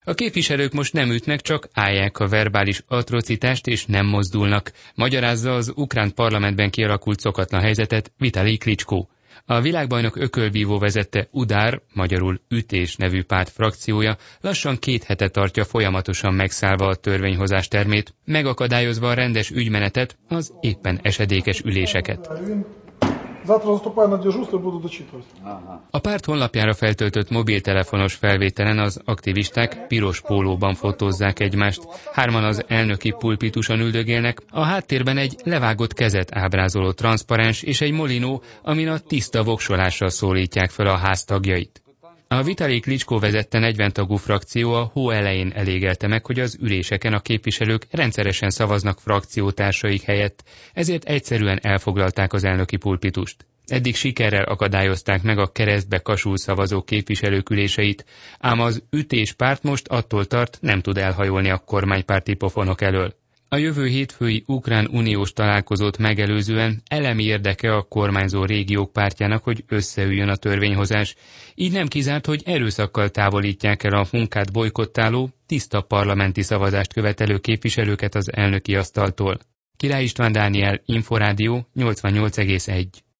A képviselők most nem ütnek, csak állják a verbális atrocitást és nem mozdulnak, magyarázza az ukrán parlamentben kialakult szokatlan helyzetet Vitalij Klitschko. A világbajnok ökölvívó vezette Udár, magyarul Ütés nevű párt frakciója lassan 2 hete tartja folyamatosan megszállva a törvényhozás termét, megakadályozva a rendes ügymenetet, az éppen esedékes üléseket. A párt honlapjára feltöltött mobiltelefonos felvételen az aktivisták piros pólóban fotózzák egymást. 3-an az elnöki pulpituson üldögélnek, a háttérben egy levágott kezet ábrázoló transzparens és egy molinó, amin a tiszta voksolással szólítják fel a ház tagjait. A Vitalij Klitschko vezette 40 tagú frakció a hó elején elégelte meg, hogy az üléseken a képviselők rendszeresen szavaznak frakciótársaik helyett, ezért egyszerűen elfoglalták az elnöki pulpitust. Eddig sikerrel akadályozták meg a keresztbe kasul szavazó képviselők üléseit, ám az Ütés párt most attól tart, nem tud elhajolni a kormánypárti pofonok elől. A jövő hétfői ukrán uniós találkozót megelőzően elemi érdeke a kormányzó régiók pártjának, hogy összeüljön a törvényhozás. Így nem kizárt, hogy erőszakkal távolítják el a munkát bojkottáló, tiszta parlamenti szavazást követelő képviselőket az elnöki asztaltól. Király István Dániel, Inforádió 88,1.